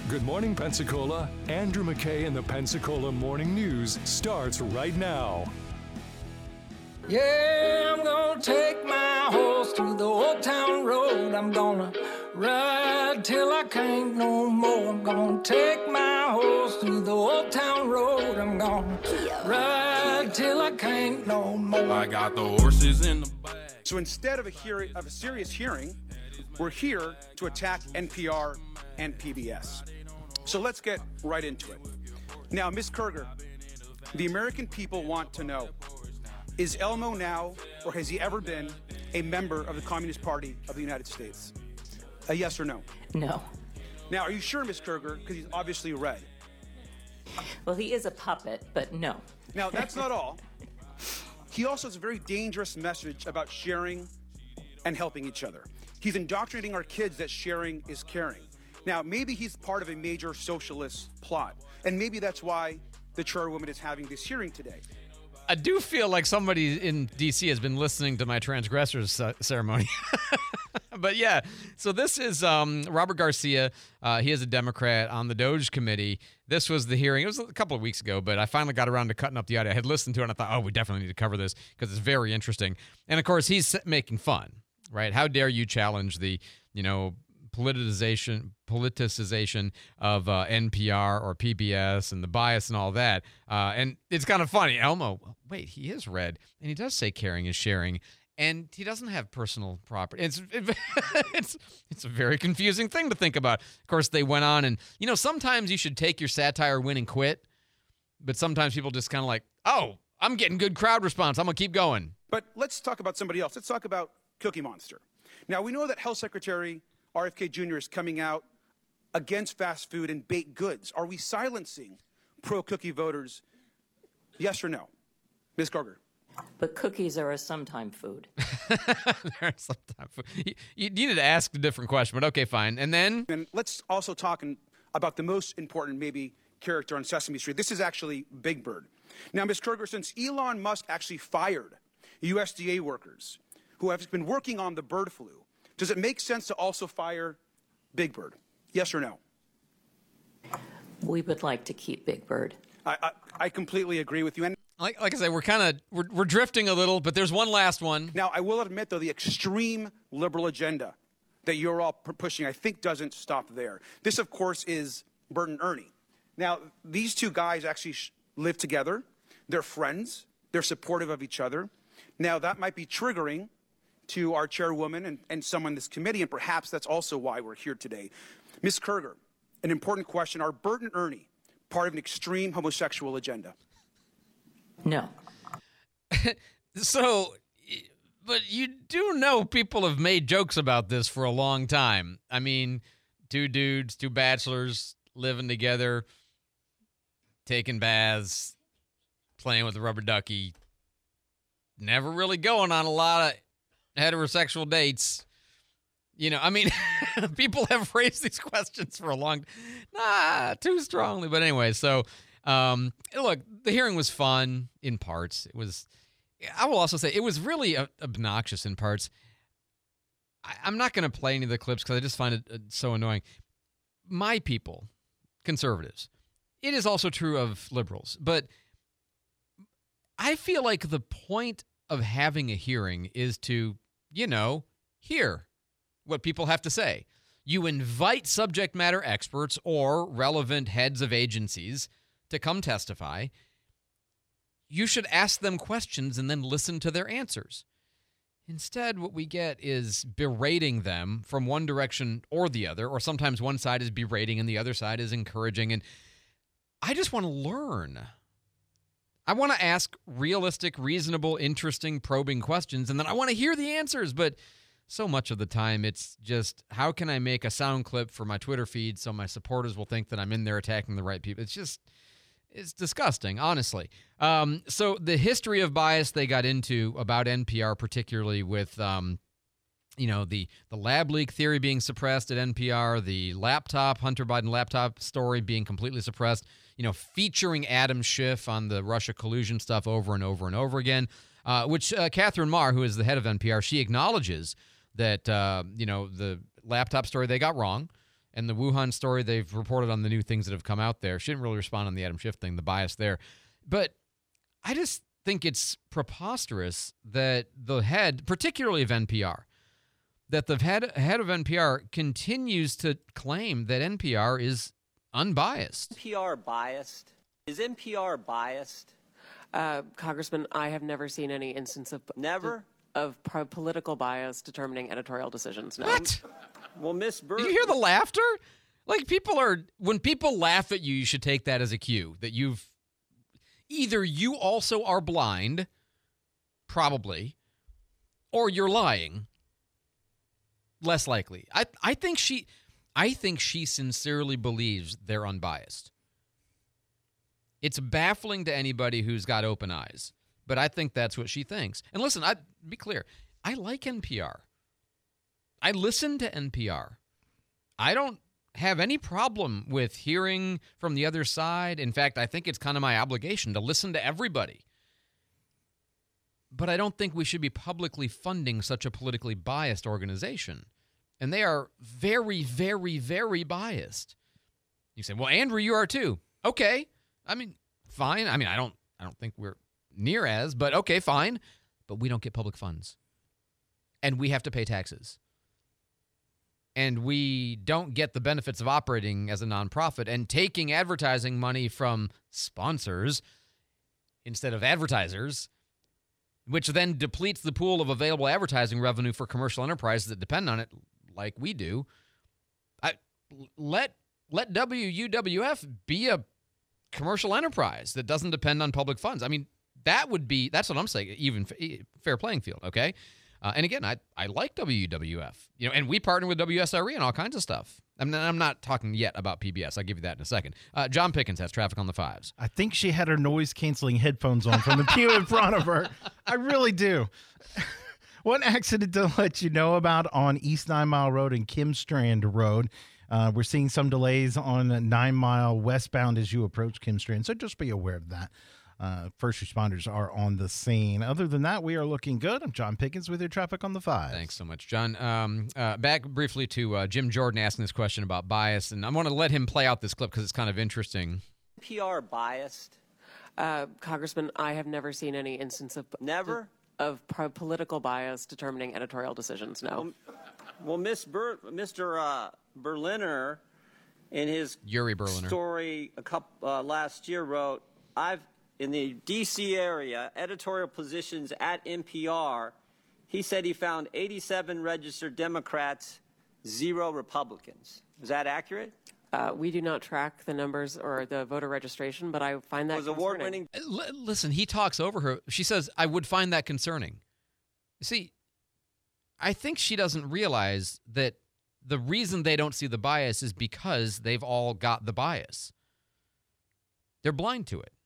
Good morning, Pensacola. Andrew McKay and the Pensacola Morning News starts right now. Yeah, I'm gonna take my horse through the old town road. I'm gonna ride till I can't no more. I'm gonna take my horse through the old town road. I'm gonna ride till I can't no more. I got the horses in the back. So instead of a serious hearing, we're here to attack NPR and PBS. So let's get right into it. Now, Ms. Kerger, the American people want to know, is Elmo now, or has he ever been, a member of the Communist Party of the United States? A yes or no? No. Now, are you sure, Ms. Kerger, because he's obviously red? Well, he is a puppet, but no. Now, that's not all. He also has a very dangerous message about sharing and helping each other. He's indoctrinating our kids that sharing is caring. Now, maybe he's part of a major socialist plot, and maybe that's why the chairwoman is having this hearing today. I do feel like somebody in D.C. has been listening to my transgressors ceremony. But yeah, so this is Robert Garcia. He is a Democrat on the DOJ committee. This was the hearing. It was a couple of weeks ago, but I finally got around to cutting up the audio. I had listened to it, and I thought, oh, we definitely need to cover this because it's very interesting. And, of course, he's making fun, right? How dare you challenge the, politicization of NPR or PBS and the bias and all that. And it's kind of funny. Elmo, wait, he is red, and he does say caring is sharing, and he doesn't have personal property. It's a very confusing thing to think about. Of course, they went on, and, sometimes you should take your satire win and quit, but sometimes people just kind of like, oh, I'm getting good crowd response. I'm going to keep going. But let's talk about somebody else. Let's talk about Cookie Monster. Now, we know that Health Secretary RFK Jr. is coming out against fast food and baked goods. Are we silencing pro-cookie voters? Yes or no? Ms. Kerger. But cookies are a sometime food. They're sometime food. You needed to ask a different question, but okay, fine. And then? And let's also talk about the most important, maybe, character on Sesame Street. This is actually Big Bird. Now, Ms. Kerger, since Elon Musk actually fired USDA workers who have been working on the bird flu, does it make sense to also fire Big Bird? Yes or no? We would like to keep Big Bird. I completely agree with you. And like I said, we're drifting a little, but there's one last one. Now, I will admit, though, the extreme liberal agenda that you're all pushing, I think, doesn't stop there. This, of course, is Bert and Ernie. Now, these two guys actually live together. They're friends. They're supportive of each other. Now, that might be triggering to our chairwoman and some on this committee, and perhaps that's also why we're here today. Ms. Kerger, an important question. Are Bert and Ernie part of an extreme homosexual agenda? No. So, but you do know people have made jokes about this for a long time. I mean, two dudes, two bachelors living together, taking baths, playing with a rubber ducky, never really going on a lot of heterosexual dates. People have raised these questions for a long too strongly. But anyway, so look, the hearing was fun in parts. I will also say it was really obnoxious in parts. I'm not going to play any of the clips because I just find it so annoying. My people, conservatives, it is also true of liberals, but I feel like the point of having a hearing is to, hear what people have to say. You invite subject matter experts or relevant heads of agencies to come testify. You should ask them questions and then listen to their answers. Instead, what we get is berating them from one direction or the other, or sometimes one side is berating and the other side is encouraging. And I just want to learn. I want to ask realistic, reasonable, interesting, probing questions, and then I want to hear the answers. But so much of the time, it's just, how can I make a sound clip for my Twitter feed so my supporters will think that I'm in there attacking the right people? It's disgusting, honestly. So the history of bias they got into about NPR, particularly with, the lab leak theory being suppressed at NPR, the Hunter Biden laptop story being completely suppressed, featuring Adam Schiff on the Russia collusion stuff over and over and over again, which Catherine Marr, who is the head of NPR, she acknowledges that, the laptop story they got wrong. And the Wuhan story, they've reported on the new things that have come out there. She didn't really respond on the Adam Schiff thing, the bias there. But I just think it's preposterous that the head, particularly of NPR, that the head of NPR continues to claim that NPR is unbiased. NPR biased? Is NPR biased? Congressman, I have never seen any instance of political bias determining editorial decisions. No. What? Well, Miss Bird, Did you hear the laughter? Like, when people laugh at you, you should take that as a cue that either you also are blind, probably, or you're lying. Less likely. I think she sincerely believes they're unbiased. It's baffling to anybody who's got open eyes, but I think that's what she thinks. And listen, be clear, I like NPR. I listen to NPR. I don't have any problem with hearing from the other side. In fact, I think it's kind of my obligation to listen to everybody. But I don't think we should be publicly funding such a politically biased organization. And they are very, very, very biased. You say, well, Andrew, you are too. Okay. I mean, fine. I mean, I don't think we're near as, but okay, fine. But we don't get public funds. And we have to pay taxes. And we don't get the benefits of operating as a nonprofit and taking advertising money from sponsors instead of advertisers, which then depletes the pool of available advertising revenue for commercial enterprises that depend on it like we do. Let WUWF be a commercial enterprise that doesn't depend on public funds. I mean, that's what I'm saying, even fair playing field, okay? And again, I like WUWF, and we partner with WSRE and all kinds of stuff. I'm not talking yet about PBS. I'll give you that in a second. John Pickens has traffic on the fives. I think she had her noise-canceling headphones on from the pew in front of her. I really do. One accident to let you know about on East 9 Mile Road and Kim Strand Road. We're seeing some delays on 9 Mile westbound as you approach Kim Strand, so just be aware of that. First responders are on the scene. Other than that, we are looking good. I'm John Pickens with your traffic on the 5. Thanks so much, John. Back briefly to Jim Jordan asking this question about bias, and I want to let him play out this clip because it's kind of interesting. NPR biased? Congressman, I have never seen any instance of political bias determining editorial decisions. No. Well, Mr. Berliner, in his Yuri Berliner story last year, wrote, in the D.C. area, editorial positions at NPR, he said he found 87 registered Democrats, 0 Republicans. Is that accurate? We do not track the numbers or the voter registration, but I find that concerning. Award-winning. Listen, he talks over her. She says, I would find that concerning. See, I think she doesn't realize that the reason they don't see the bias is because they've all got the bias. They're blind to it.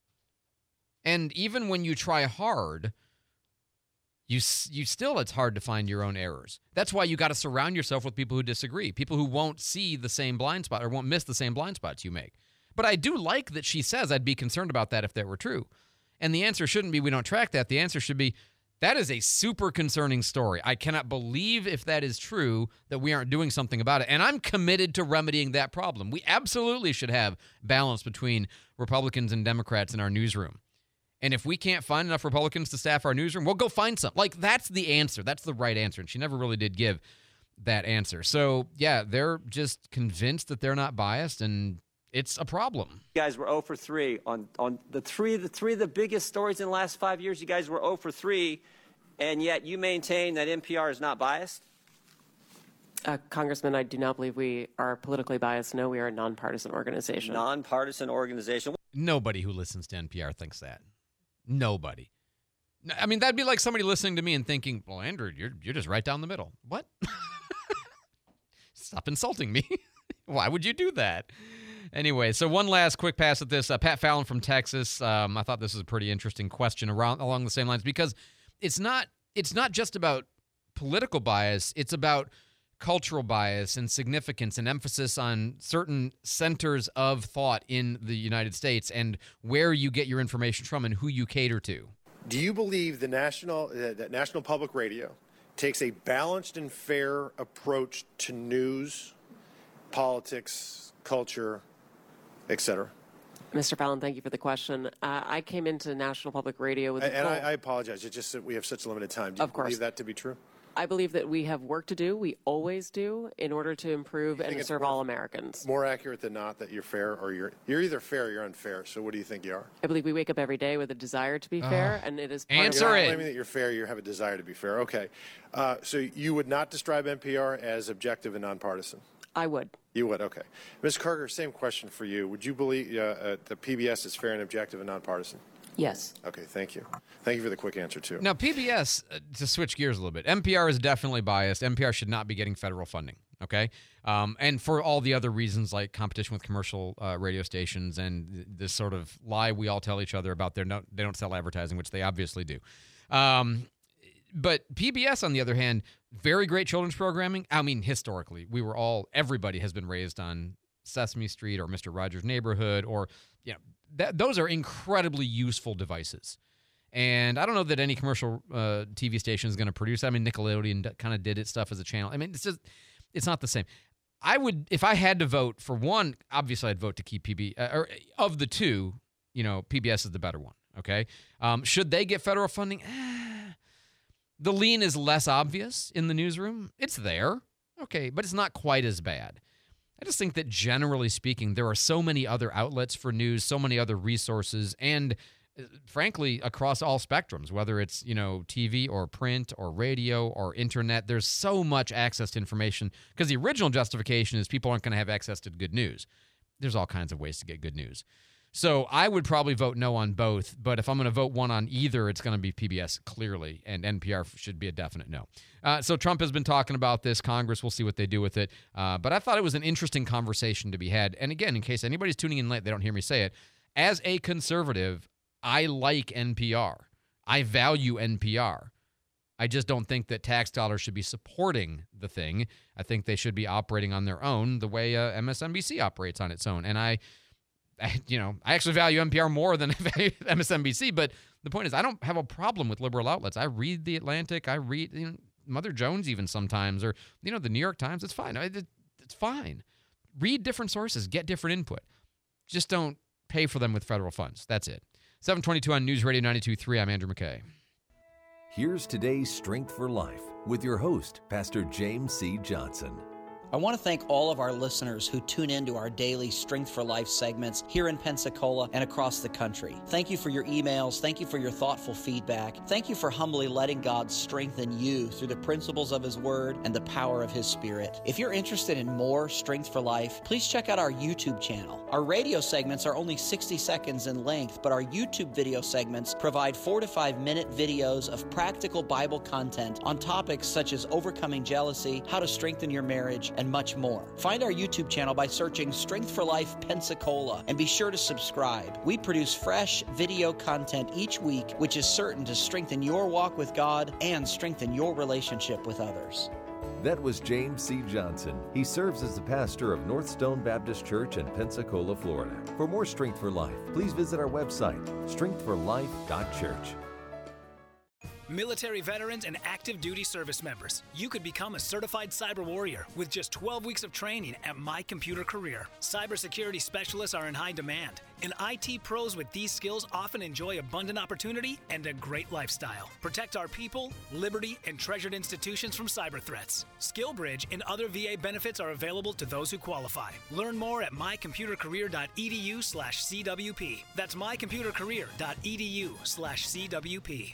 And even when you try hard, you still, it's hard to find your own errors. That's why you got to surround yourself with people who disagree, people who won't see the same blind spot or won't miss the same blind spots you make. But I do like that she says I'd be concerned about that if that were true. And the answer shouldn't be we don't track that. The answer should be that is a super concerning story. I cannot believe if that is true that we aren't doing something about it. And I'm committed to remedying that problem. We absolutely should have balance between Republicans and Democrats in our newsroom. And if we can't find enough Republicans to staff our newsroom, we'll go find some. Like, that's the answer. That's the right answer. And she never really did give that answer. So, yeah, they're just convinced that they're not biased, and it's a problem. You guys were 0 for 3 on the three of the biggest stories in the last 5 years. You guys were 0 for 3, and yet you maintain that NPR is not biased? Congressman, I do not believe we are politically biased. No, we are a nonpartisan organization. Nonpartisan organization. Nobody who listens to NPR thinks that. Nobody. I mean, that'd be like somebody listening to me and thinking, well, Andrew, you're just right down the middle. What? Stop insulting me. Why would you do that? Anyway, so one last quick pass at this. Pat Fallon from Texas. I thought this was a pretty interesting question along the same lines because it's not just about political bias. It's about cultural bias and significance and emphasis on certain centers of thought in the United States and where you get your information from and who you cater to. Do you believe that National Public Radio takes a balanced and fair approach to news politics, culture, etc.? Mr. Fallon, thank you for the question. I came into National Public Radio with I apologize. It's just that we have such limited time. Do you believe that to be true? I believe that we have work to do. We always do in order to improve and to serve all Americans. More accurate than not that you're fair, or you're either fair or you're unfair. So what do you think you are? I believe we wake up every day with a desire to be fair, and it is part Answer of it. You're not claiming that you're fair. You have a desire to be fair. Okay. So you would not describe NPR as objective and nonpartisan? I would. You would, okay. Ms. Karger, same question for you. Would you believe that PBS is fair and objective and nonpartisan? Yes. Okay, thank you. Thank you for the quick answer, too. Now, PBS, to switch gears a little bit, NPR is definitely biased. NPR should not be getting federal funding, okay? And for all the other reasons like competition with commercial radio stations and this sort of lie we all tell each other about they don't sell advertising, which they obviously do. But PBS, on the other hand, very great children's programming. I mean, historically, everybody has been raised on Sesame Street or Mr. Rogers' Neighborhood, or those are incredibly useful devices. And I don't know that any commercial TV station is going to produce. I mean, Nickelodeon kind of did its stuff as a channel. I mean, it's not the same. I would, if I had to vote for one, obviously I'd vote to keep or of the two, PBS is the better one. Okay, should they get federal funding? The lean is less obvious in the newsroom. It's there, okay, but it's not quite as bad. I just think that generally speaking, there are so many other outlets for news, so many other resources, and frankly, across all spectrums, whether it's, TV or print or radio or internet, there's so much access to information because the original justification is people aren't going to have access to good news. There's all kinds of ways to get good news. So I would probably vote no on both, but if I'm going to vote one on either, it's going to be PBS clearly, and NPR should be a definite no. So Trump has been talking about this. Congress, we'll see what they do with it. But I thought it was an interesting conversation to be had. And again, in case anybody's tuning in late, they don't hear me say it, as a conservative, I like NPR. I value NPR. I just don't think that tax dollars should be supporting the thing. I think they should be operating on their own the way MSNBC operates on its own. And I actually value NPR more than I value MSNBC, but the point is I don't have a problem with liberal outlets. I read The Atlantic. I read Mother Jones even sometimes, or, the New York Times. It's fine. It's fine. Read different sources. Get different input. Just don't pay for them with federal funds. That's it. 722 on News Radio 92.3. I'm Andrew McKay. Here's today's Strength for Life with your host, Pastor James C. Johnson. I want to thank all of our listeners who tune into our daily Strength for Life segments here in Pensacola and across the country. Thank you for your emails. Thank you for your thoughtful feedback. Thank you for humbly letting God strengthen you through the principles of His Word and the power of His Spirit. If you're interested in more Strength for Life, please check out our YouTube channel. Our radio segments are only 60 seconds in length, but our YouTube video segments provide 4 to 5 minute videos of practical Bible content on topics such as overcoming jealousy, how to strengthen your marriage, and much more. Find our YouTube channel by searching Strength for Life Pensacola and be sure to subscribe. We produce fresh video content each week, which is certain to strengthen your walk with God and strengthen your relationship with others. That was James C. Johnson. He serves as the pastor of Northstone Baptist Church in Pensacola, Florida. For more Strength for Life, please visit our website, strengthforlife.church. Military veterans and active duty service members, you could become a certified cyber warrior with just 12 weeks of training at My Computer Career. Cybersecurity specialists are in high demand, and IT pros with these skills often enjoy abundant opportunity and a great lifestyle. Protect our people, liberty, and treasured institutions from cyber threats. SkillBridge and other VA benefits are available to those who qualify. Learn more at mycomputercareer.edu/CWP. That's mycomputercareer.edu/CWP.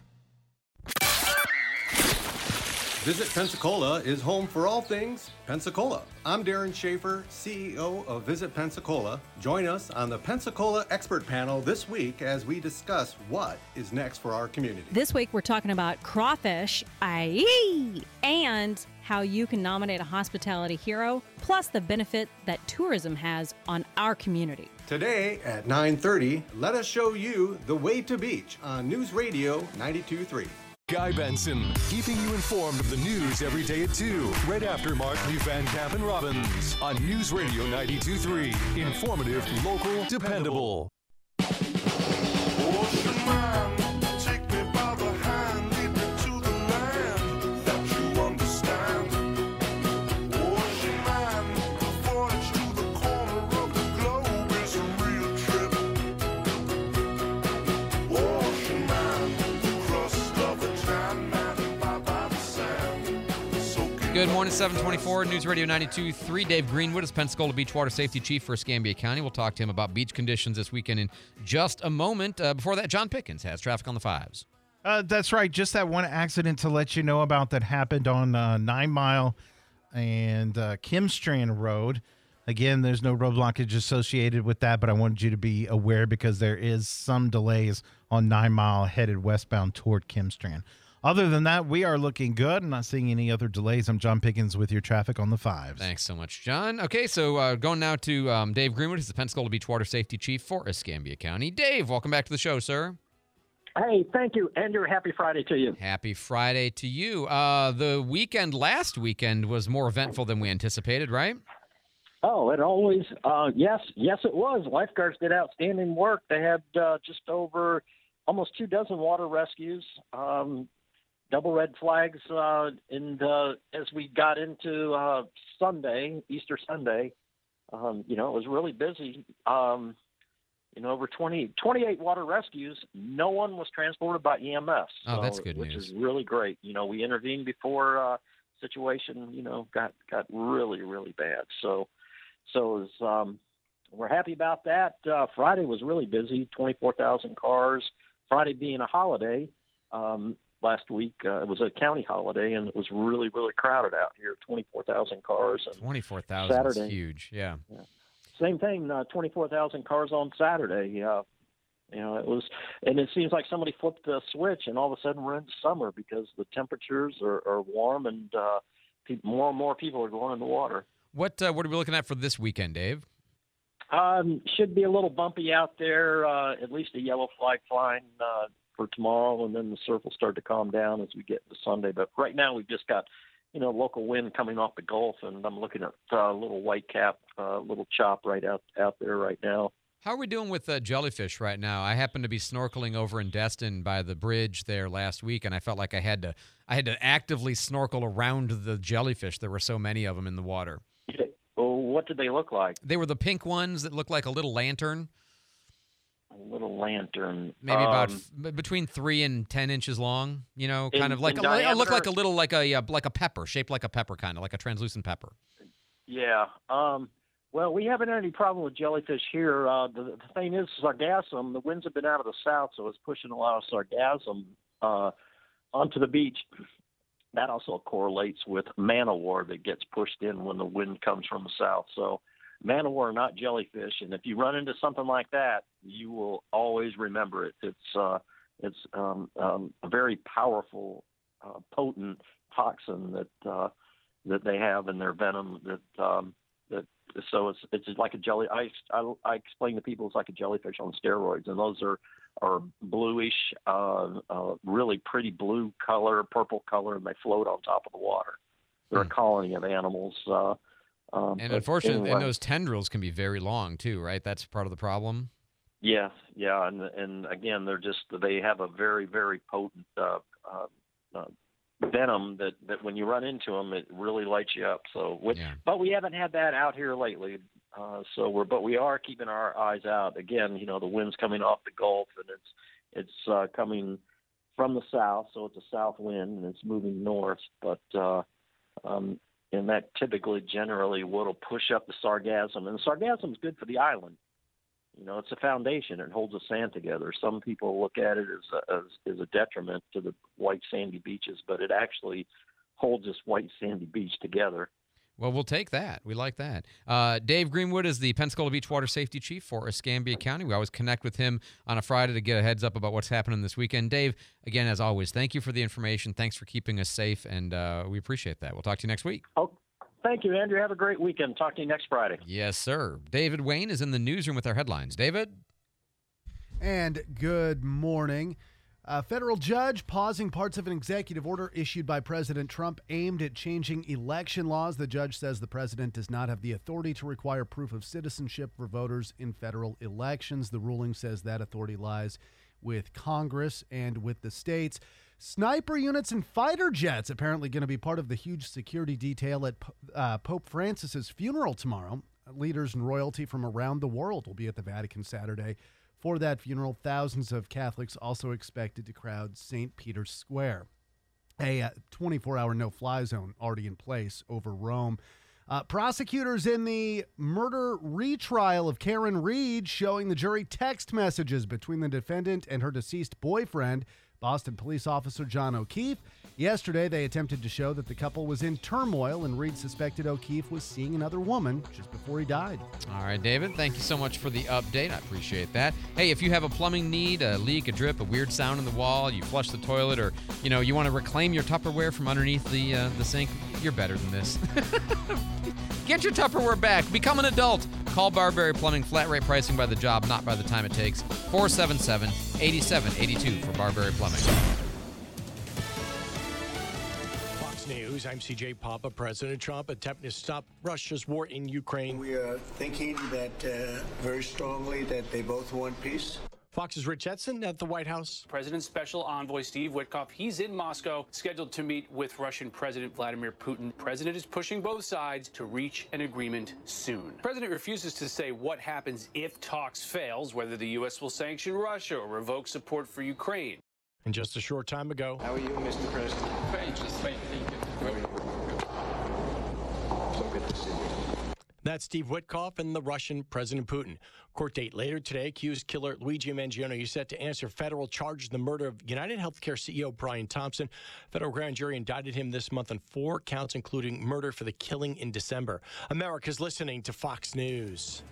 Visit Pensacola is home for all things Pensacola. I'm Darren Schaefer, CEO of Visit Pensacola. Join us on the Pensacola Expert Panel this week as we discuss what is next for our community. This week we're talking about crawfish, and how you can nominate a hospitality hero, plus the benefit that tourism has on our community. Today at 9:30, let us show you the way to beach on News Radio 92.3. Guy Benson, keeping you informed of the news every day at 2, right after Mark Lee Van Camp and Robbins on News Radio 92.3. Informative, local, dependable. Good morning, 724 News Radio 92.3. Dave Greenwood is Pensacola Beach Water Safety Chief for Escambia County. We'll talk to him about beach conditions this weekend in just a moment. Before that, John Pickens has traffic on the 5s. That's right. Just that one accident to let you know about that happened on 9 Mile and Kim Strand Road. Again, there's no road blockage associated with that, but I wanted you to be aware because there is some delays on 9 Mile headed westbound toward Kim Strand. Other than that, we are looking good. I'm not seeing any other delays. I'm John Pickens with your traffic on the 5s. Thanks so much, John. Okay, so going now to Dave Greenwood. He's the Pensacola Beach Water Safety Chief for Escambia County. Dave, welcome back to the show, sir. Hey, thank you, Andrew. Happy Friday to you. Happy Friday to you. The weekend, last weekend, was more eventful than we anticipated, right? Oh, it always, yes, it was. Lifeguards did outstanding work. They had just over almost 24 water rescues, double red flags, and as we got into Sunday, Easter Sunday, it was really busy. Over 28 water rescues. No one was transported by EMS. Oh, that's good which news. is really great. We intervened before situation, got really, really bad. So it was, we're happy about that. Friday was really busy, 24,000 cars. Friday being a holiday, last week it was a county holiday, and it was really, really crowded out here, 24,000 cars. 24,000 is huge, yeah. Same thing, 24,000 cars on Saturday. It was, and it seems like somebody flipped the switch, and all of a sudden we're in summer because the temperatures are warm, and more and more people are going in the water. What are we looking at for this weekend, Dave? Should be a little bumpy out there, at least a yellow flag flying for tomorrow, and then the surf will start to calm down as we get to Sunday. But right now we've just got, local wind coming off the Gulf, and I'm looking at a little white cap, little chop right out there right now. How are we doing with jellyfish right now? I happened to be snorkeling over in Destin by the bridge there last week, and I felt like I had to actively snorkel around the jellyfish. There were so many of them in the water. Well, what did they look like? They were the pink ones that looked like a little lantern. A little lantern. Maybe about between 3 and 10 inches long. Kind of like in it looked like a little like a pepper, shaped like a pepper, kind of like a translucent pepper. Yeah. Well, we haven't had any problem with jellyfish here. The thing is, sargassum. The winds have been out of the south, so it's pushing a lot of sargassum onto the beach. That also correlates with man-o-war that gets pushed in when the wind comes from the south. So man-o-war are not jellyfish, and if you run into something like that, you will always remember it. It's a very powerful, potent toxin that they have in their venom. So it's just like a jelly. I explain to people it's like a jellyfish on steroids, and those are bluish, really pretty blue color, purple color, and they float on top of the water. They're a colony of animals. And unfortunately, and those tendrils can be very long too, right? That's part of the problem. Yeah, and again, they have a very, very potent venom that when you run into them, it really lights you up. But we haven't had that out here lately. But we are keeping our eyes out. Again, the wind's coming off the Gulf, and it's coming from the south, so it's a south wind, and it's moving north. But and that generally will push up the sargassum, and the sargassum is good for the island. It's a foundation. It holds the sand together. Some people look at it as a detriment to the white sandy beaches, but it actually holds this white sandy beach together. Well, we'll take that. We like that. Dave Greenwood is the Pensacola Beach Water Safety Chief for Escambia County. We always connect with him on a Friday to get a heads up about what's happening this weekend. Dave, again, as always, thank you for the information. Thanks for keeping us safe, and we appreciate that. We'll talk to you next week. Oh, thank you, Andrew. Have a great weekend. Talk to you next Friday. Yes, sir. David Wayne is in the newsroom with our headlines. David? And good morning. A federal judge pausing parts of an executive order issued by President Trump aimed at changing election laws. The judge says the president does not have the authority to require proof of citizenship for voters in federal elections. The ruling says that authority lies with Congress and with the states. Sniper units and fighter jets apparently going to be part of the huge security detail at Pope Francis's funeral tomorrow. Leaders and royalty from around the world will be at the Vatican Saturday. For that funeral, thousands of Catholics also expected to crowd St. Peter's Square. a 24-hour no-fly zone already in place over Rome. Prosecutors in the murder retrial of Karen Reed showing the jury text messages between the defendant and her deceased boyfriend, Boston police officer John O'Keefe. Yesterday, they attempted to show that the couple was in turmoil, and Reed suspected O'Keefe was seeing another woman just before he died. All right, David, thank you so much for the update. I appreciate that. Hey, if you have a plumbing need, a leak, a drip, a weird sound in the wall, you flush the toilet, or you want to reclaim your Tupperware from underneath the sink, you're better than this. Get your Tupperware back. Become an adult. Call Barberry Plumbing. Flat rate pricing by the job, not by the time it takes. 477-8782 for Barberry Plumbing. Fox News, I'm CJ Papa. President Trump attempting to stop Russia's war in Ukraine. We are thinking that very strongly that they both want peace. Fox's Rich Edson at the White House. President's special envoy Steve Witkoff, he's in Moscow, scheduled to meet with Russian President Vladimir Putin. The president is pushing both sides to reach an agreement soon. The president refuses to say what happens if talks fails, whether the U.S. will sanction Russia or revoke support for Ukraine. And just a short time ago. How are you, Mr. President? Thank you. So good to see you. That's Steve Witkoff and the Russian President Putin. Court date later today, accused killer Luigi Mangione is set to answer federal charges in the murder of United Healthcare CEO Brian Thompson. Federal grand jury indicted him this month on 4 counts, including murder for the killing in December. America's listening to Fox News.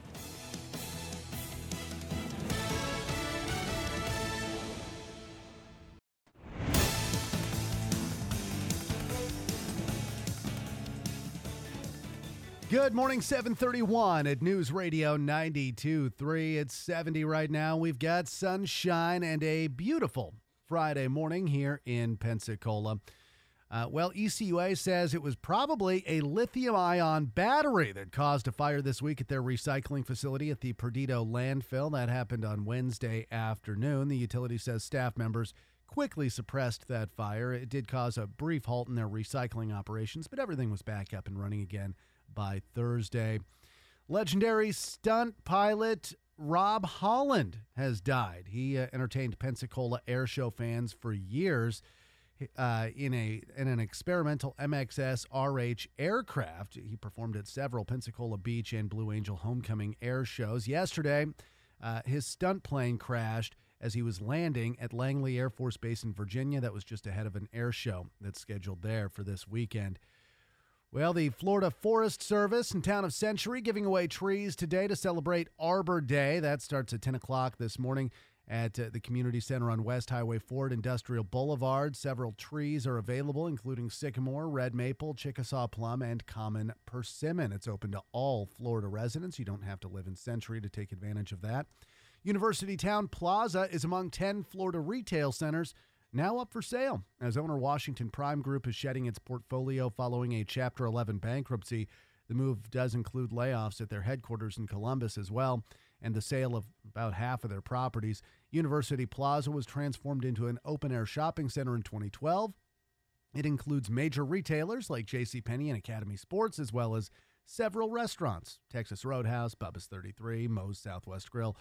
Good morning, 731 at News Radio 92.3. It's 70 right now. We've got sunshine and a beautiful Friday morning here in Pensacola. ECUA says it was probably a lithium-ion battery that caused a fire this week at their recycling facility at the Perdido landfill. That happened on Wednesday afternoon. The utility says staff members quickly suppressed that fire. It did cause a brief halt in their recycling operations, but everything was back up and running again by Thursday. Legendary stunt pilot Rob Holland has died. He entertained Pensacola Air Show fans for years in an experimental MXS RH aircraft. He performed at several Pensacola Beach and Blue Angel Homecoming air shows. Yesterday, his stunt plane crashed as he was landing at Langley Air Force Base in Virginia. That was just ahead of an air show that's scheduled there for this weekend. Well, the Florida Forest Service in town of Century giving away trees today to celebrate Arbor Day. That starts at 10 o'clock this morning at the Community Center on West Highway 4 at Industrial Boulevard. Several trees are available, including sycamore, red maple, Chickasaw plum, and common persimmon. It's open to all Florida residents. You don't have to live in Century to take advantage of that. University Town Plaza is among 10 Florida retail centers now up for sale, as owner Washington Prime Group is shedding its portfolio following a Chapter 11 bankruptcy. The move does include layoffs at their headquarters in Columbus as well, and the sale of about half of their properties. University Plaza was transformed into an open-air shopping center in 2012. It includes major retailers like JCPenney and Academy Sports, as well as several restaurants: Texas Roadhouse, Bubba's 33, Moe's Southwest Grill.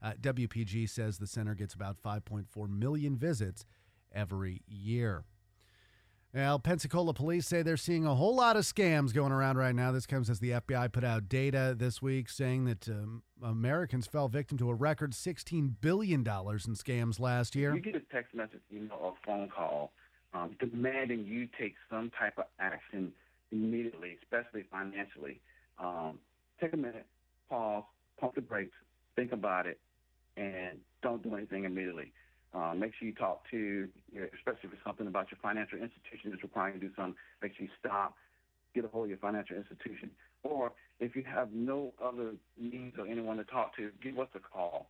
WPG says the center gets about 5.4 million visits every year. Well, Pensacola police say they're seeing a whole lot of scams going around right now. This comes as the FBI put out data this week saying that Americans fell victim to a record $16 billion in scams last year. You get a text message, email, or phone call demanding you take some type of action immediately, especially financially. Take a minute, pause, pump the brakes, think about it, and don't do anything immediately. Make sure you talk to, especially if it's something about your financial institution that's requiring you to do something, make sure you stop, get a hold of your financial institution. Or if you have no other means or anyone to talk to, give us a call.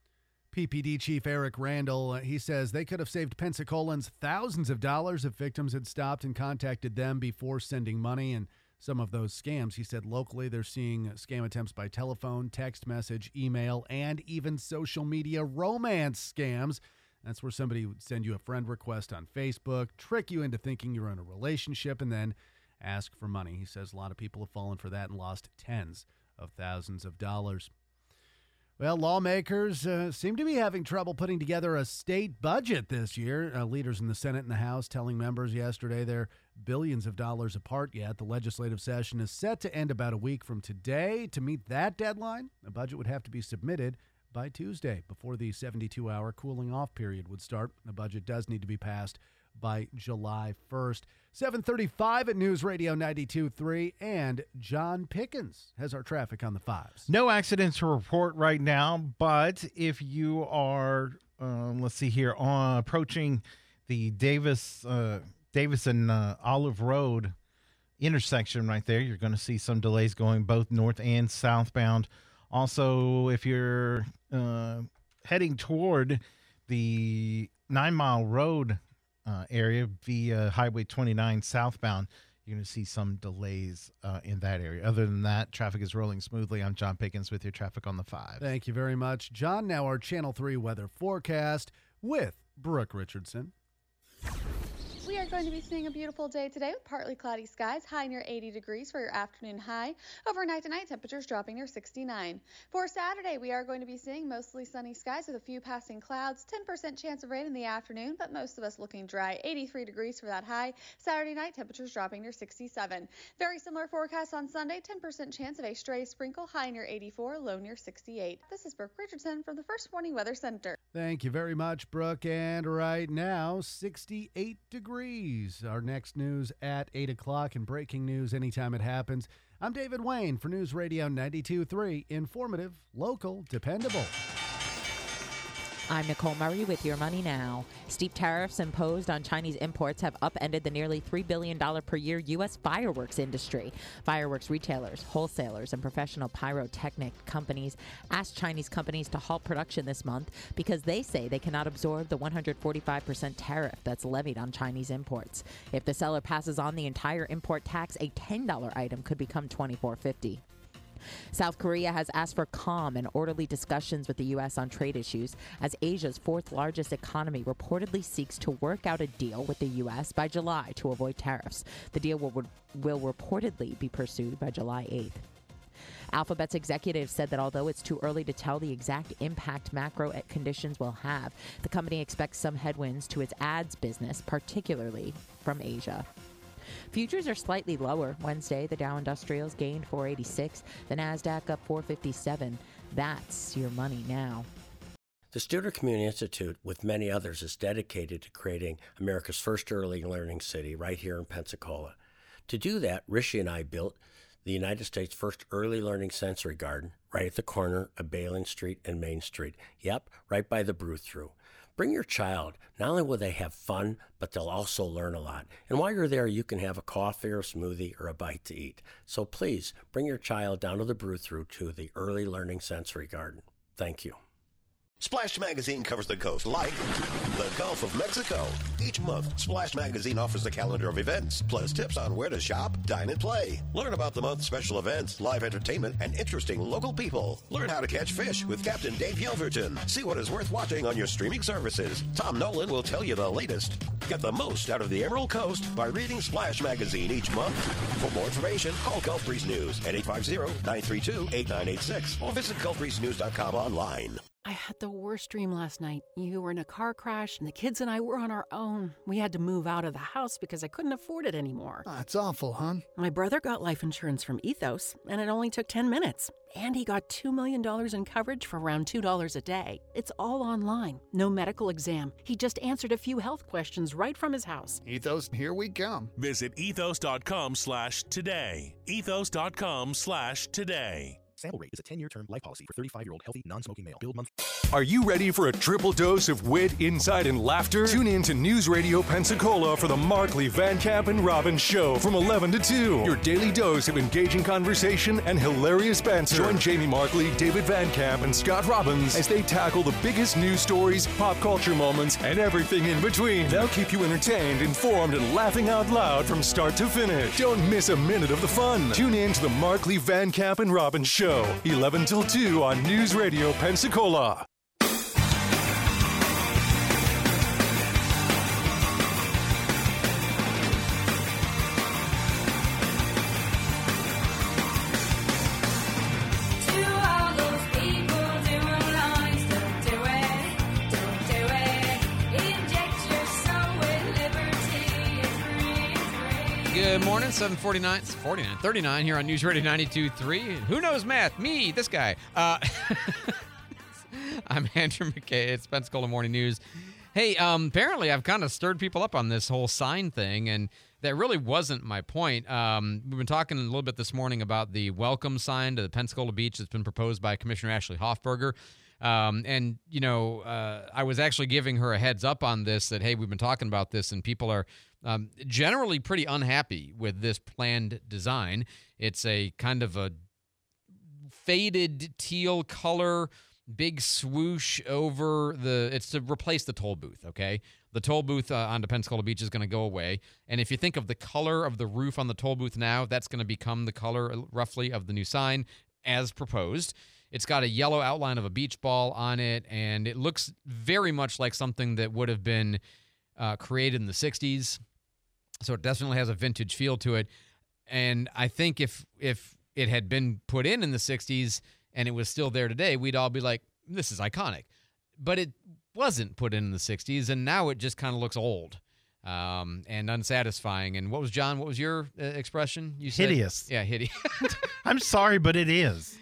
PPD Chief Eric Randall, he says they could have saved Pensacolans thousands of dollars if victims had stopped and contacted them before sending money. And some of those scams, he said locally they're seeing scam attempts by telephone, text message, email, and even social media romance scams. That's where somebody would send you a friend request on Facebook, trick you into thinking you're in a relationship, and then ask for money. He says a lot of people have fallen for that and lost tens of thousands of dollars. Well, lawmakers seem to be having trouble putting together a state budget this year. Leaders in the Senate and the House telling members yesterday they're billions of dollars apart yet. The legislative session is set to end about a week from today. To meet that deadline, a budget would have to be submitted by Tuesday before the 72-hour cooling off period would start. The budget does need to be passed by July 1st. 7:35 at News Radio 92.3, and John Pickens has our traffic on the fives. No accidents to report right now, but if you are, approaching the Davison Olive Road intersection right there, you're going to see some delays going both north and southbound. Also, if you're heading toward the 9 Mile Road area via Highway 29 southbound, you're going to see some delays in that area. Other than that, traffic is rolling smoothly. I'm John Pickens with your traffic on the 5. Thank you very much, John. Now our Channel 3 weather forecast with Brooke Richardson. We are going to be seeing a beautiful day today with partly cloudy skies, high near 80 degrees for your afternoon high. Overnight tonight, temperatures dropping near 69. For Saturday, we are going to be seeing mostly sunny skies with a few passing clouds, 10% chance of rain in the afternoon, but most of us looking dry, 83 degrees for that high. Saturday night, temperatures dropping near 67. Very similar forecast on Sunday, 10% chance of a stray sprinkle, high near 84, low near 68. This is Brooke Richardson from the First Warning Weather Center. Thank you very much, Brooke. And right now, 68 degrees. Our next news at 8 o'clock and breaking news anytime it happens. I'm David Wayne for News Radio 92.3. Informative, local, dependable. I'm Nicole Murray with Your Money Now. Steep tariffs imposed on Chinese imports have upended the nearly $3 billion per year U.S. fireworks industry. Fireworks retailers, wholesalers, and professional pyrotechnic companies asked Chinese companies to halt production this month because they say they cannot absorb the 145% tariff that's levied on Chinese imports. If the seller passes on the entire import tax, a $10 item could become $24.50. South Korea has asked for calm and orderly discussions with the U.S. on trade issues as Asia's fourth largest economy reportedly seeks to work out a deal with the U.S. by July to avoid tariffs. The deal will reportedly be pursued by July 8th. Alphabet's executives said that although it's too early to tell the exact impact macro conditions will have, the company expects some headwinds to its ads business, particularly from Asia. Futures are slightly lower. Wednesday, the Dow Industrials gained 486, the NASDAQ up 457. That's Your Money Now. The Studer Community Institute, with many others, is dedicated to creating America's first early learning city right here in Pensacola. To do that, Rishi and I built the United States' first early learning sensory garden right at the corner of Baylen Street and Main Street. Yep, right by the brew-through. Bring your child. Not only will they have fun, but they'll also learn a lot. And while you're there, you can have a coffee or a smoothie or a bite to eat. So please, bring your child down to the brew-through to the Early Learning Sensory Garden. Thank you. Splash Magazine covers the coast like the Gulf of Mexico. Each month, Splash Magazine offers a calendar of events, plus tips on where to shop, dine, and play. Learn about the month's special events, live entertainment, and interesting local people. Learn how to catch fish with Captain Dave Yelverton. See what is worth watching on your streaming services. Tom Nolan will tell you the latest. Get the most out of the Emerald Coast by reading Splash Magazine each month. For more information, call Gulf Breeze News at 850-932-8986 or visit GulfBreezeNews.com online. I had the worst dream last night. You were in a car crash, and the kids and I were on our own. We had to move out of the house because I couldn't afford it anymore. It's awful, hon. My brother got life insurance from Ethos, and it only took 10 minutes. And he got $2 million in coverage for around $2 a day. It's all online. No medical exam. He just answered a few health questions right from his house. Ethos, here we come. Visit ethos.com/today. Ethos.com/today. Sample rate is a 10-year term life policy for 35-year-old healthy, non-smoking male. Build month. Are you ready for a triple dose of wit, insight, and laughter? Tune in to News Radio Pensacola for the Markley, Van Camp, and Robbins Show from 11 to 2. Your daily dose of engaging conversation and hilarious banter. Join Jamie Markley, David Van Camp, and Scott Robbins as they tackle the biggest news stories, pop culture moments, and everything in between. They'll keep you entertained, informed, and laughing out loud from start to finish. Don't miss a minute of the fun. Tune in to the Markley, Van Camp, and Robbins Show, 11 till 2 on News Radio Pensacola. Good morning, 7:49. It's 39 here on News Radio 92.3. Who knows math? Me, this guy. I'm Andrew McKay. It's Pensacola Morning News. Hey, apparently I've kind of stirred people up on this whole sign thing, and that really wasn't my point. We've been talking a little bit this morning about the welcome sign to the Pensacola Beach that's been proposed by Commissioner Ashley Hoffberger. And, you know, I was actually giving her a heads up on this that, hey, we've been talking about this, and people are generally pretty unhappy with this planned design. It's a kind of a faded teal color, big swoosh over it's to replace the toll booth, okay? The toll booth onto Pensacola Beach is going to go away. And if you think of the color of the roof on the toll booth now, that's going to become the color roughly of the new sign as proposed. It's got a yellow outline of a beach ball on it, and it looks very much like something that would have been created in the 60s. So it definitely has a vintage feel to it. And I think if it had been put in the 60s and it was still there today, we'd all be like, this is iconic. But it wasn't put in the 60s, and now it just kind of looks old and unsatisfying. And what was your expression? You said hideous. Yeah, hideous. I'm sorry, but it is.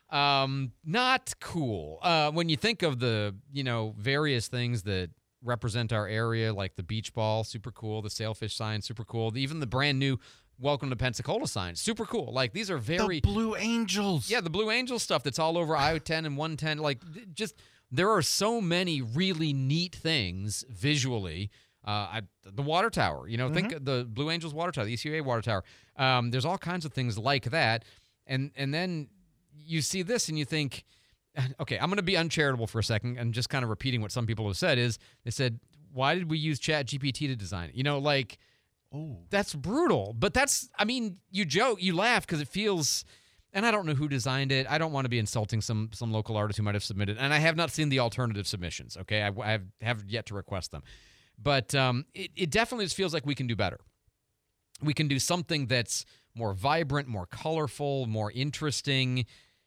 Not cool. When you think of the, various things that represent our area, like the beach ball, super cool. The sailfish sign, super cool. Even the brand new Welcome to Pensacola sign, super cool. Like, these are very... The Blue Angels. Yeah, the Blue Angel stuff that's all over I-10 and 110. Like, just, there are so many really neat things visually. The water tower, think of the Blue Angels water tower, the ECUA water tower. There's all kinds of things like that. And then you see this and you think, okay, I'm going to be uncharitable for a second and just kind of repeating what some people have said is, they said, why did we use ChatGPT to design it? That's brutal. But you joke, you laugh because it feels, and I don't know who designed it. I don't want to be insulting some local artist who might have submitted, and I have not seen the alternative submissions, okay? I have yet to request them. But it definitely just feels like we can do better. We can do something that's more vibrant, more colorful, more interesting.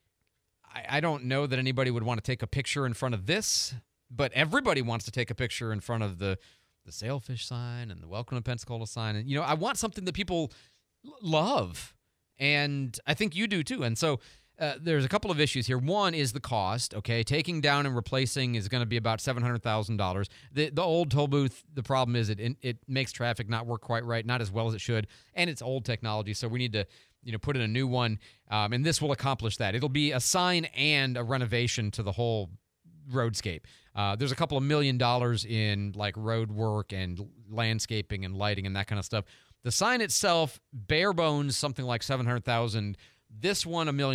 I don't know that anybody would want to take a picture in front of this, but everybody wants to take a picture in front of the sailfish sign and the Welcome to Pensacola sign. And, I want something that people love, and I think you do too. And so there's a couple of issues here. One is the cost, okay? Taking down and replacing is going to be about $700,000. The old toll booth, the problem is it makes traffic not work quite right, not as well as it should, and it's old technology, so we need to put in a new one, and this will accomplish that. It'll be a sign and a renovation to the whole roadscape. There's a couple of $1 million in like road work and landscaping and lighting and that kind of stuff. The sign itself, bare bones, something like $700,000. This one, $1.5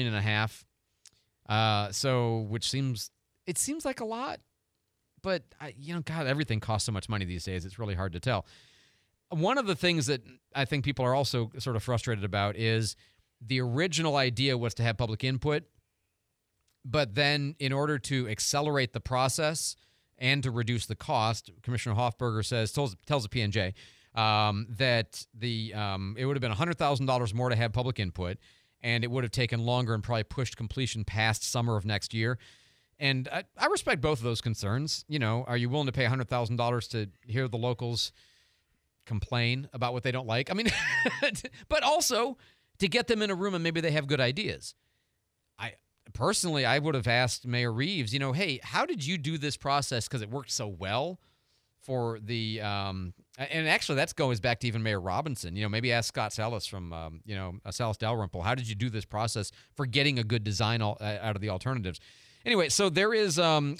million. So, which seems like a lot, but God, everything costs so much money these days. It's really hard to tell. One of the things that I think people are also sort of frustrated about is the original idea was to have public input, but then in order to accelerate the process and to reduce the cost, Commissioner Hoffberger tells the P&J that it would have been $100,000 more to have public input, and it would have taken longer and probably pushed completion past summer of next year. And I respect both of those concerns. Are you willing to pay $100,000 to hear the locals complain about what they don't like? But also to get them in a room and maybe they have good ideas. Personally, I would have asked Mayor Reeves, hey, how did you do this process? Because it worked so well for the and actually that goes back to even Mayor Robinson. Maybe ask Scott Salas from Salas Dalrymple, how did you do this process for getting a good design out of the alternatives? Anyway, so there is going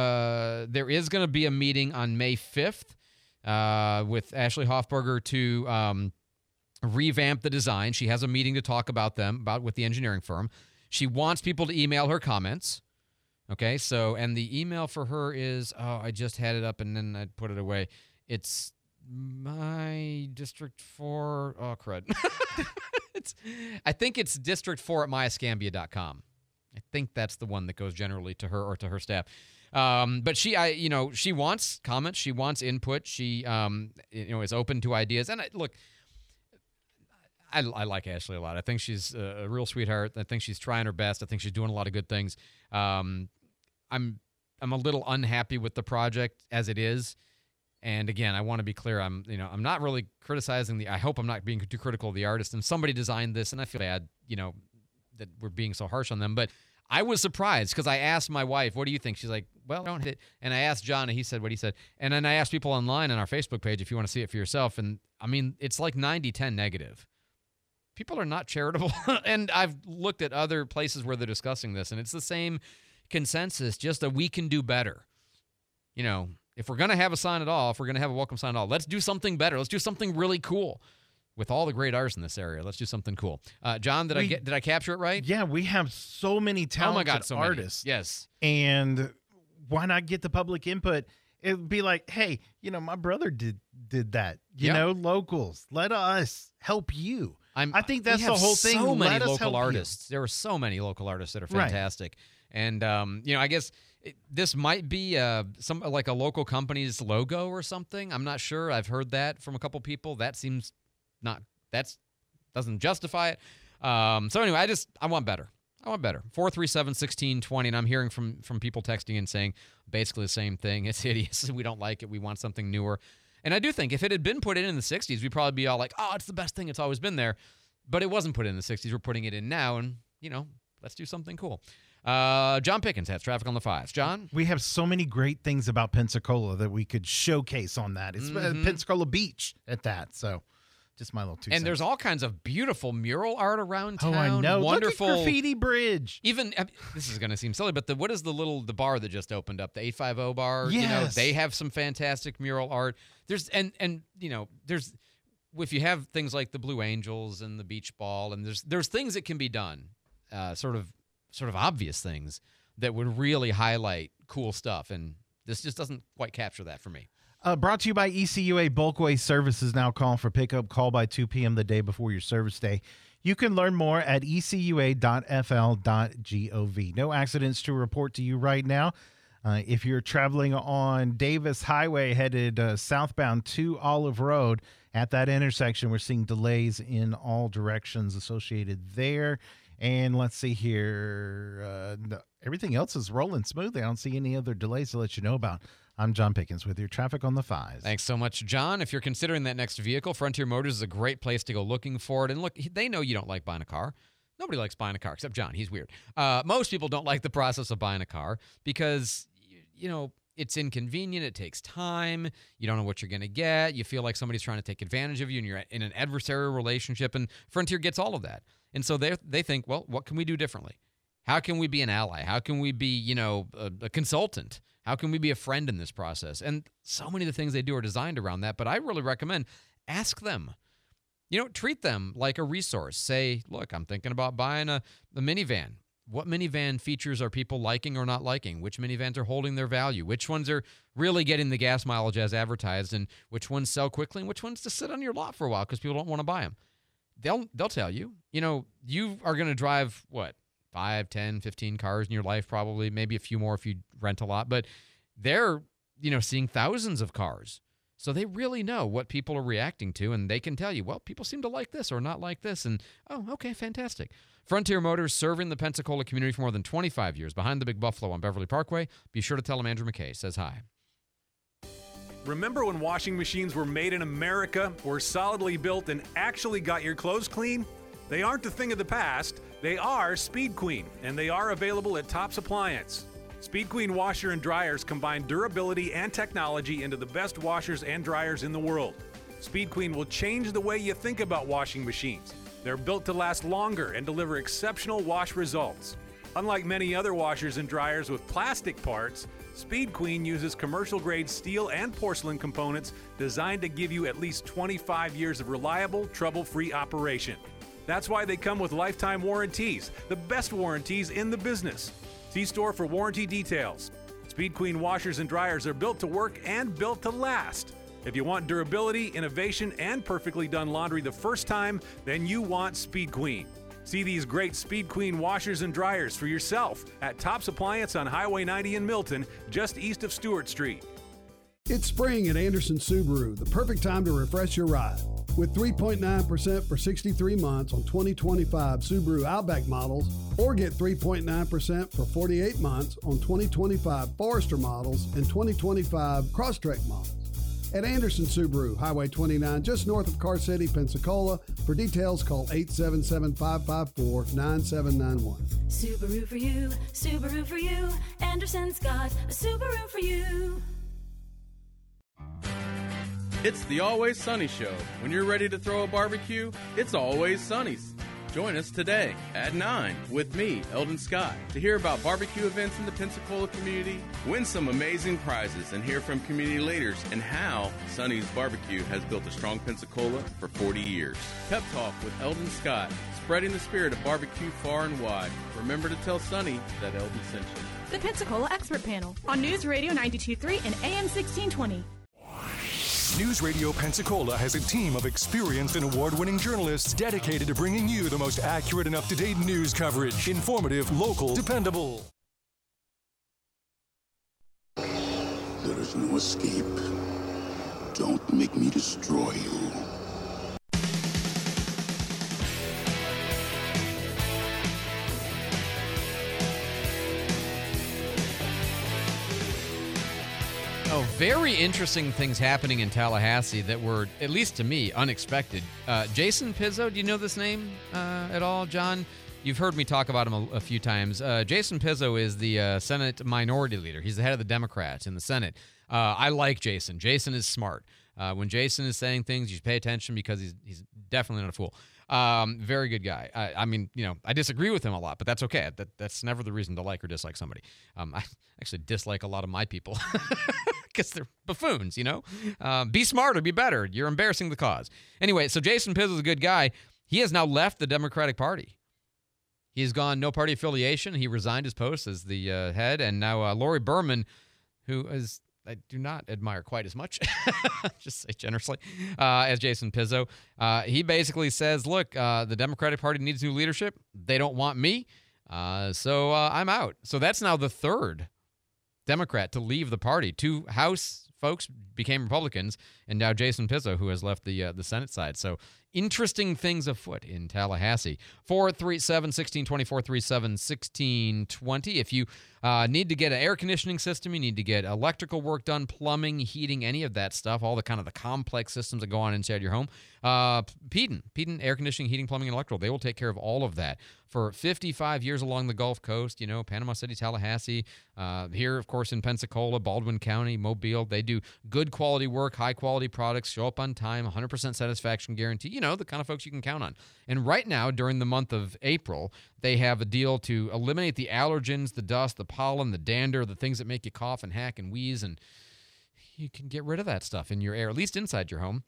to be a meeting on May 5th with Ashley Hoffberger to revamp the design. She has a meeting to talk about with the engineering firm. She wants people to email her comments. Okay, so, and the email for her is, I just had it up and then I put it away. It's my District 4, crud. I think it's district4@myescambia.com. I think that's the one that goes generally to her or to her staff. But she wants comments. She wants input. She, is open to ideas. And look, I like Ashley a lot. I think she's a real sweetheart. I think she's trying her best. I think she's doing a lot of good things. I'm a little unhappy with the project as it is. And again, I want to be clear. I'm not really criticizing I hope I'm not being too critical of the artist. And somebody designed this, and I feel bad, that we're being so harsh on them. But I was surprised because I asked my wife, "What do you think?" She's like, "Well, don't hit it." And I asked John, and he said what he said. And then I asked people online on our Facebook page if you want to see it for yourself. And I mean, it's like 90-10 negative. People are not charitable. And I've looked at other places where they're discussing this, and it's the same consensus, just that we can do better. If we're going to have a sign at all, if we're going to have a welcome sign at all, let's do something better. Let's do something really cool. With all the great artists in this area, let's do something cool. John, did I capture it right? Yeah, we have so many talented artists. Many. Yes. And why not get the public input? It'd be like, hey, my brother did that. Locals. Let us help you. I think that's the whole thing. So many local artists. There are so many local artists that are fantastic. Right. And I guess this might be like a local company's logo or something. I'm not sure. I've heard that from a couple people. That seems doesn't justify it. So anyway, I want better. 437-1620, and I'm hearing from people texting and saying basically the same thing. It's hideous. We don't like it. We want something newer. And I do think if it had been put in the 60s, we'd probably be all like, oh, it's the best thing. It's always been there. But it wasn't put in the 60s. We're putting it in now, and, let's do something cool. John Pickens has traffic on the 5s. John? We have so many great things about Pensacola that we could showcase on that. It's Pensacola Beach at that, so just my little 2 cents. And there's all kinds of beautiful mural art around town. Oh, I know. Wonderful. Look at Graffiti Bridge. Even, this is going to seem silly, but what is the bar that just opened up? The 850 bar? Yes. They have some fantastic mural art. There's if you have things like the Blue Angels and the Beach Ball, and there's things that can be done, sort of obvious things that would really highlight cool stuff. And this just doesn't quite capture that for me. Brought to you by ECUA Bulkway Services. Now call for pickup. Call by 2 p.m. the day before your service day. You can learn more at ecua.fl.gov. No accidents to report to you right now. If you're traveling on Davis Highway headed southbound to Olive Road, at that intersection, we're seeing delays in all directions associated there. And let's see here. Everything else is rolling smoothly. I don't see any other delays to let you know about. I'm John Pickens with your traffic on the 5s. Thanks so much, John. If you're considering that next vehicle, Frontier Motors is a great place to go looking for it. And look, they know you don't like buying a car. Nobody likes buying a car except John. He's weird. Most people don't like the process of buying a car because, it's inconvenient. It takes time. You don't know what you're going to get. You feel like somebody's trying to take advantage of you, and you're in an adversarial relationship. And Frontier gets all of that. And so they think, well, what can we do differently? How can we be an ally? How can we be, a consultant? How can we be a friend in this process? And so many of the things they do are designed around that. But I really recommend ask them. Treat them like a resource. Say, look, I'm thinking about buying a minivan. What minivan features are people liking or not liking? Which minivans are holding their value? Which ones are really getting the gas mileage as advertised? And which ones sell quickly? And which ones just sit on your lot for a while because people don't want to buy them? They'll tell you. You are going to drive, 5, 10, 15 cars in your life probably, maybe a few more if you rent a lot. But they're, seeing thousands of cars. So they really know what people are reacting to, and they can tell you, well, people seem to like this or not like this. And, oh, okay, fantastic. Frontier Motors, serving the Pensacola community for more than 25 years, behind the Big Buffalo on Beverly Parkway. Be sure to tell them Andrew McKay says hi. Remember when washing machines were made in America, were solidly built, and actually got your clothes clean? They aren't a thing of the past. They are Speed Queen, and they are available at Tops Appliance. Speed Queen washer and dryers combine durability and technology into the best washers and dryers in the world. Speed Queen will change the way you think about washing machines. They're built to last longer and deliver exceptional wash results. Unlike many other washers and dryers with plastic parts, Speed Queen uses commercial-grade steel and porcelain components designed to give you at least 25 years of reliable, trouble-free operation. That's why they come with lifetime warranties, the best warranties in the business. See store for warranty details. Speed Queen washers and dryers are built to work and built to last. If you want durability, innovation, and perfectly done laundry the first time, then you want Speed Queen. See these great Speed Queen washers and dryers for yourself at Tops Appliance on Highway 90 in Milton, just east of Stewart Street. It's spring at Anderson Subaru, the perfect time to refresh your ride. With 3.9% for 63 months on 2025 Subaru Outback models, or get 3.9% for 48 months on 2025 Forester models and 2025 Crosstrek models. at Anderson Subaru, Highway 29, just north of Car City, Pensacola. For details, call 877-554-9791. Subaru for you, Subaru for you. Anderson's got a Subaru for you. It's the Always Sunny Show. When you're ready to throw a barbecue, it's Always Sunny's. Join us today at 9 with me, Eldon Scott, to hear about barbecue events in the Pensacola community, win some amazing prizes, and hear from community leaders and how Sunny's Barbecue has built a strong Pensacola for 40 years. Pep Talk with Eldon Scott, spreading the spirit of barbecue far and wide. Remember to tell Sunny that Eldon sent you. The Pensacola Expert Panel on News Radio 92.3 and AM 1620. News Radio Pensacola has a team of experienced and award-winning journalists dedicated to bringing you the most accurate and up-to-date news coverage. Informative, local, dependable. There is no escape. Don't make me destroy you. Oh, very interesting things happening in Tallahassee that were, at least to me, unexpected. Jason Pizzo, do you know this name at all, John? You've heard me talk about him a few times. Jason Pizzo is the Senate Minority Leader. He's the head of the Democrats in the Senate. I like Jason. Jason is smart. When Jason is saying things, you should pay attention because he's definitely not a fool. Very good guy. I mean, I disagree with him a lot, but that's okay. That's never the reason to like or dislike somebody. I actually dislike a lot of my people because they're buffoons, Be smarter, be better. You're embarrassing the cause. Anyway, so Jason Pizzo is a good guy. He has now left the Democratic Party. He's gone no party affiliation. He resigned his post as the head, and now Lori Berman, who is... I do not admire quite as much, just say generously, as Jason Pizzo. He basically says, look, the Democratic Party needs new leadership. They don't want me, so I'm out. So that's now the third Democrat to leave the party. Two House folks became Republicans, and now Jason Pizzo, who has left the Senate side. So interesting things afoot in Tallahassee. 437-1620, 437-1620. If you need to get an air conditioning system, you need to get electrical work done, plumbing, heating, any of that stuff, all the kind of the complex systems that go on inside your home, Peden Air Conditioning, Heating, Plumbing, and Electrical, they will take care of all of that. For 55 years along the Gulf Coast, Panama City, Tallahassee, here, of course, in Pensacola, Baldwin County, Mobile, they do good quality work, high quality products, show up on time, 100% satisfaction guarantee, the kind of folks you can count on. And right now, during the month of April, they have a deal to eliminate the allergens, the dust, the pollen, the dander, the things that make you cough and hack and wheeze, and you can get rid of that stuff in your air, at least inside your home.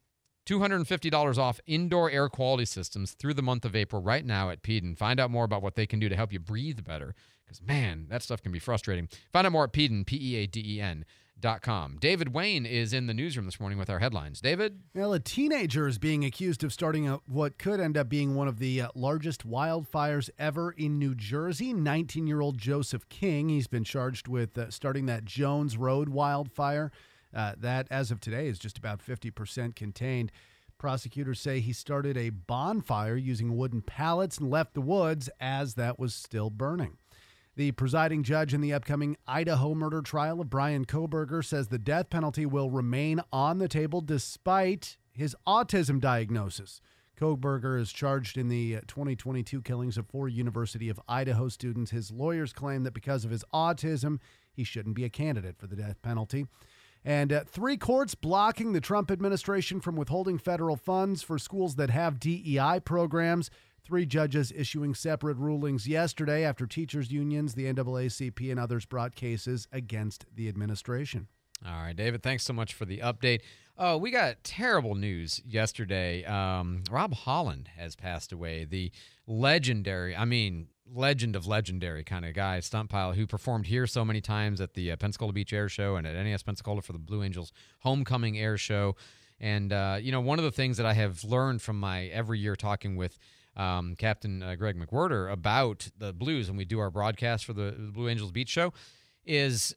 $250 off indoor air quality systems through the month of April right now at Peden. Find out more about what they can do to help you breathe better, because, man, that stuff can be frustrating. Find out more at Peden, P-E-A-D-E-N.com. David Wayne is in the newsroom this morning with our headlines. David? Well, a teenager is being accused of starting what could end up being one of the largest wildfires ever in New Jersey. 19-year-old Joseph King, he's been charged with starting that Jones Road wildfire. That, as of today, is just about 50% contained. Prosecutors say he started a bonfire using wooden pallets and left the woods as that was still burning. The presiding judge in the upcoming Idaho murder trial of Brian Kohberger says the death penalty will remain on the table despite his autism diagnosis. Kohberger is charged in the 2022 killings of 4 University of Idaho students. His lawyers claim that because of his autism, he shouldn't be a candidate for the death penalty. And 3 courts blocking the Trump administration from withholding federal funds for schools that have DEI programs. 3 judges issuing separate rulings yesterday after teachers' unions, the NAACP, and others brought cases against the administration. All right, David, thanks so much for the update. Oh, we got terrible news yesterday. Rob Holland has passed away, the legendary, legend of legendary kind of guy, stunt pilot who performed here so many times at the Pensacola Beach Air Show and at NAS Pensacola for the Blue Angels Homecoming Air Show. And, one of the things that I have learned from my every year talking with Captain Greg McWhirter about the Blues when we do our broadcast for the Blue Angels Beach Show is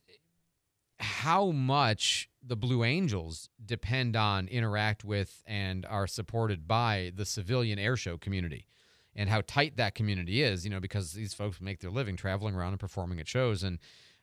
how much the Blue Angels depend on, interact with, and are supported by the civilian airshow community, and how tight that community is, because these folks make their living traveling around and performing at shows. And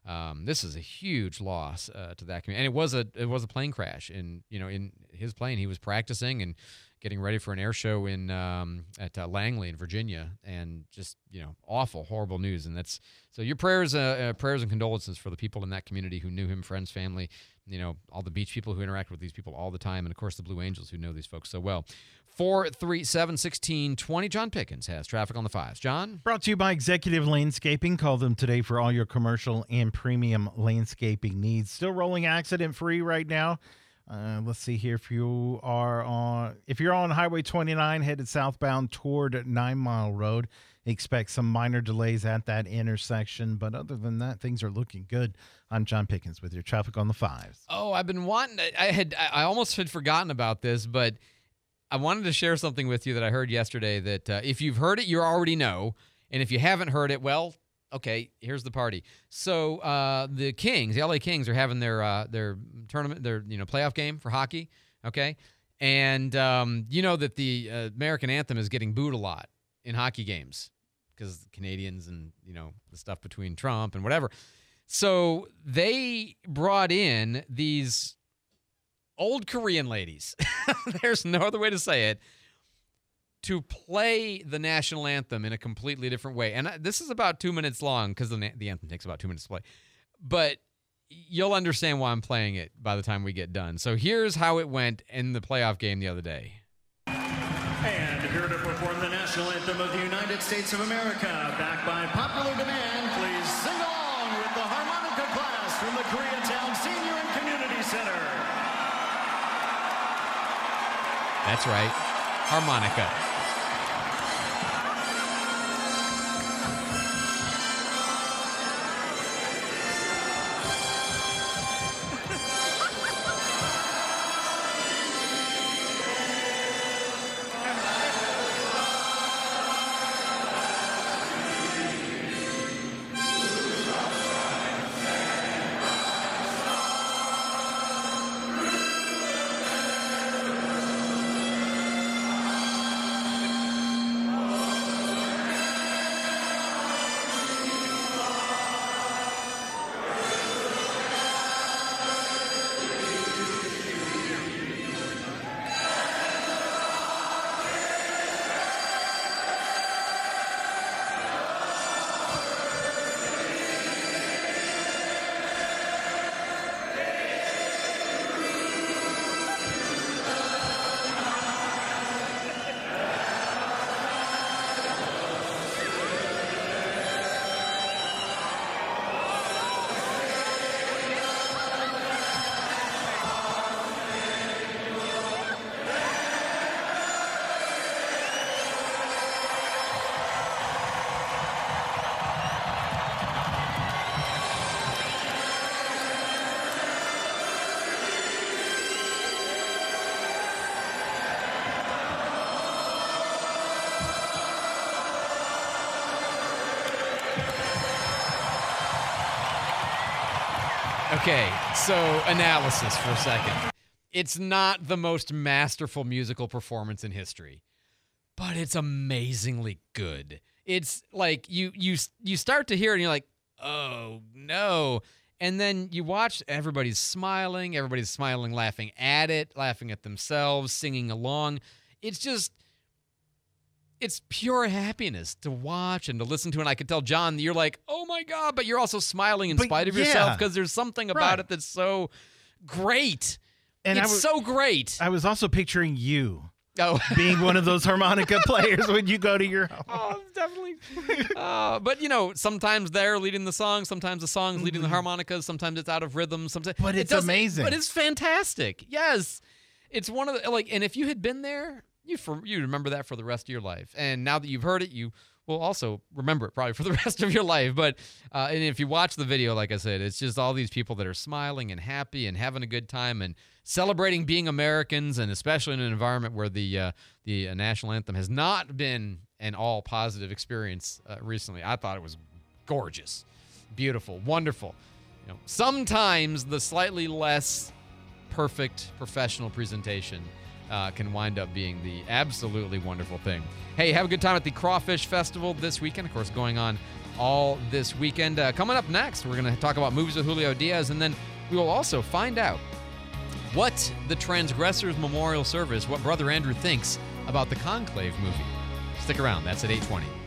This is a huge loss to that community. And it was a plane crash. In his plane, he was practicing and getting ready for an air show at Langley in Virginia, and just awful, horrible news. And so your prayers and condolences for the people in that community who knew him, friends, family, all the beach people who interact with these people all the time, and of course the Blue Angels who know these folks so well. 437-1620. John Pickens has traffic on the 5s. John? Brought to you by Executive Landscaping. Call them today for all your commercial and premium landscaping needs. Still rolling accident-free right now. Let's see here. If you're on Highway 29 headed southbound toward 9 Mile Road, expect some minor delays at that intersection. But other than that, things are looking good. I'm John Pickens with your traffic on the 5s. Oh, I've been wanting. I almost had forgotten about this, but I wanted to share something with you that I heard yesterday. That if you've heard it, you already know, and if you haven't heard it, well, okay, here's the party. So the LA Kings, are having their tournament, their playoff game for hockey. Okay, and that the American anthem is getting booed a lot in hockey games because Canadians and the stuff between Trump and whatever. So they brought in these old Korean ladies. There's no other way to say it. To play the national anthem in a completely different way. And this is about 2 minutes long because the anthem takes about 2 minutes to play. But you'll understand why I'm playing it by the time we get done. So here's how it went in the playoff game the other day. And here to perform the national anthem of the United States of America, backed by popular demand, please sing along with the harmonica class from the Koreatown Senior and Community Center. That's right, harmonica. Okay, so analysis for a second. It's not the most masterful musical performance in history, but it's amazingly good. It's like you start to hear it and you're like, oh no. And then you watch, everybody's smiling, laughing at it, laughing at themselves, singing along. It's pure happiness to watch and to listen to. And I could tell, John, you're like, oh my God, but you're also smiling in spite of yourself because there's something about it that's so great. And it's so great. I was also picturing you being one of those harmonica players when you go to your home. Oh, definitely. But, sometimes they're leading the song. Sometimes the song's leading the harmonicas. Sometimes it's out of rhythm. But it's amazing. But it's fantastic. Yes. It's one of the, and if you had been there, you remember that for the rest of your life. And now that you've heard it, you will also remember it probably for the rest of your life. But and if you watch the video, like I said, it's just all these people that are smiling and happy and having a good time and celebrating being Americans, and especially in an environment where the national anthem has not been an all positive experience recently. I thought it was gorgeous, beautiful, wonderful. Sometimes the slightly less perfect professional presentation can wind up being the absolutely wonderful thing. Hey, have a good time at the Crawfish Festival this weekend, of course, going on all this weekend. Coming up next, we're going to talk about movies with Julio Diaz, and then we will also find out what the Transgressors Memorial Service, what Brother Andrew thinks about the Conclave movie. Stick around. That's at 8:20.